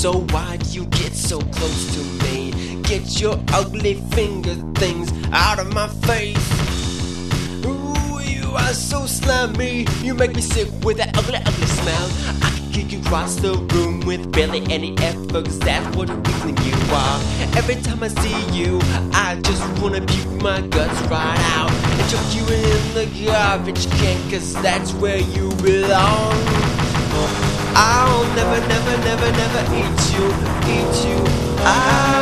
So why do you get so close to me? Get your ugly finger things out of my face. Ooh, you are so slimy. You make me sick with that ugly, ugly smell. I can kick you across the room with barely any effort, cause that's what a weakling you are. Every time I see you, I just wanna puke my guts right out and chuck you in the garbage can, cause that's where you belong. I'll never, never, never, never eat you, eat you.